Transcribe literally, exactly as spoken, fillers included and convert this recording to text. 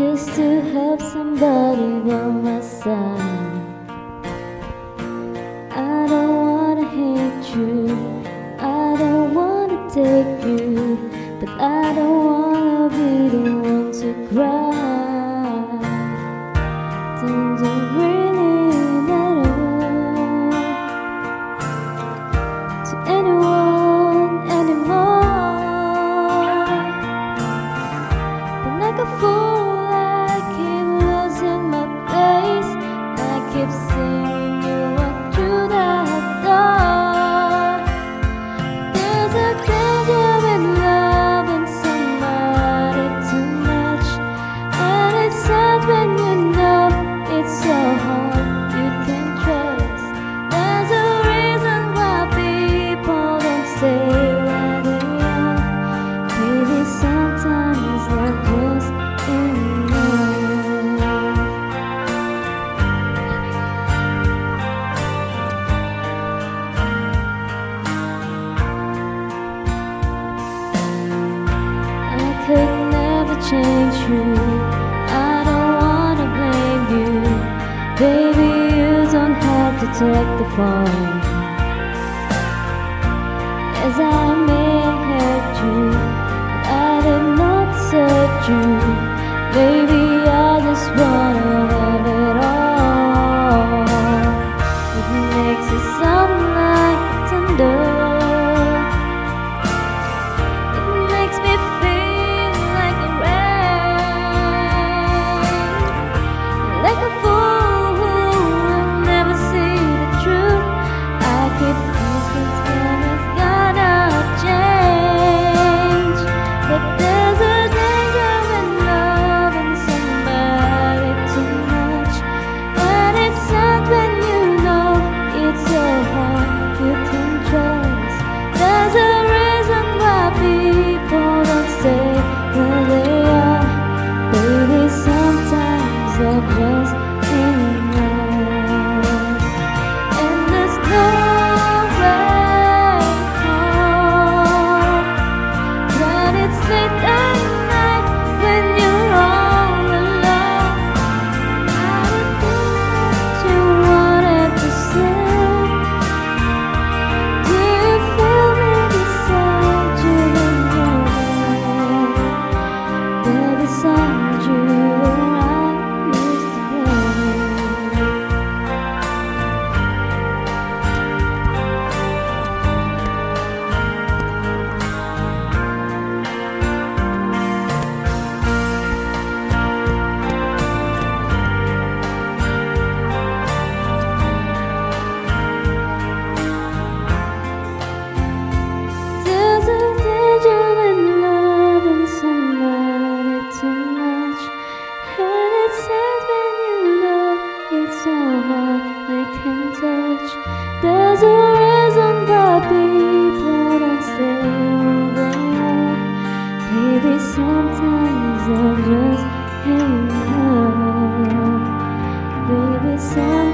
just to have somebody by my side. I don't wanna hate you, I don't wanna take you, but I don't wanna be the one to cry. Doesn't really matter to anyone anymore. But like a fool, I keep losing my place. I keep singing you up through that door. There's a danger in loving somebody too much, and it's sad when you know it's so hard you can trust. There's a reason why people don't stay where they are. Maybe sometimes not just enough. I could never change you, I don't wanna blame you. Baby, you don't have to take the fall. As I may have hurt you, but I did not hurt you. Baby, I just wanna have it all. It makes it sound like thunder. It makes me feel like a rain, like a fool who will never see the truth. I keep distance when it's gonna change. But there's a danger in loving somebody too much, and it's sad when you know it's so hard you can trust. There's a reason why people don't stay where they are. Baby, sometimes they're just enough. And there's no way home when it's late at night, when you're all alone. I don't think that you wanted to say. Do you feel me beside you when you're there? There beside you where I used to play. There's a danger in loving somebody too much, and it's sad when you know it's so hard they can touch. There's a reason why people don't stay where they are. Maybe sometimes they're just enough. Baby, sometimes